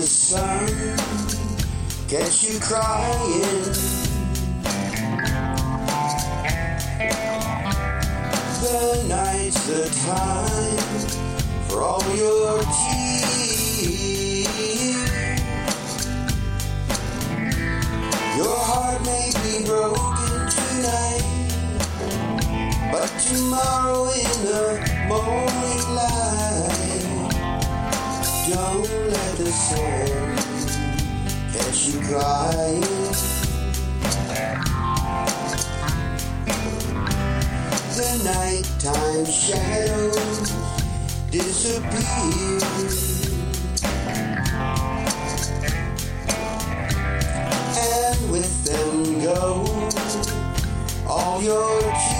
sun catch you crying. The night's the time for all your tears. Your heart may be broken tonight, but tomorrow in the morning light, don't let the sun catch you crying. The nighttime shadows disappear, and with them go all your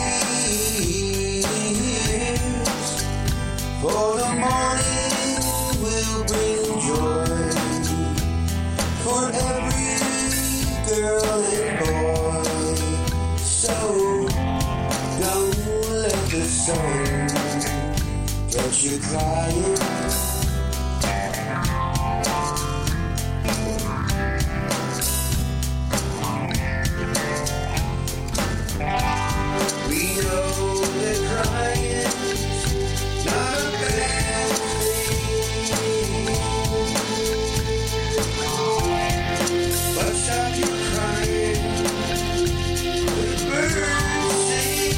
tears. For the morning will bring joy for every girl and boy. So don't let the sun catch you crying. We know that crying's not a bad thing, but stop your crying, the birds sing.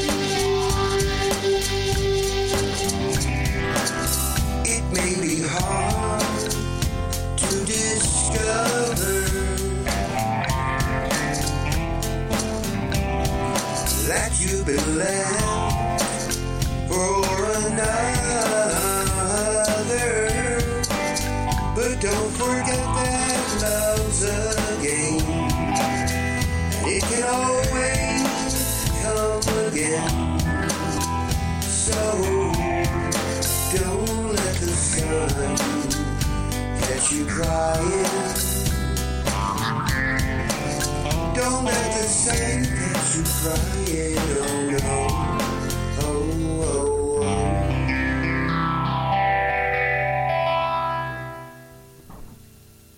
It may be hard to discover that you've been left for another, but don't forget that love's a game, and it can always come again. So don't let the sun catch you crying. Don't let the sun catch you crying, oh no.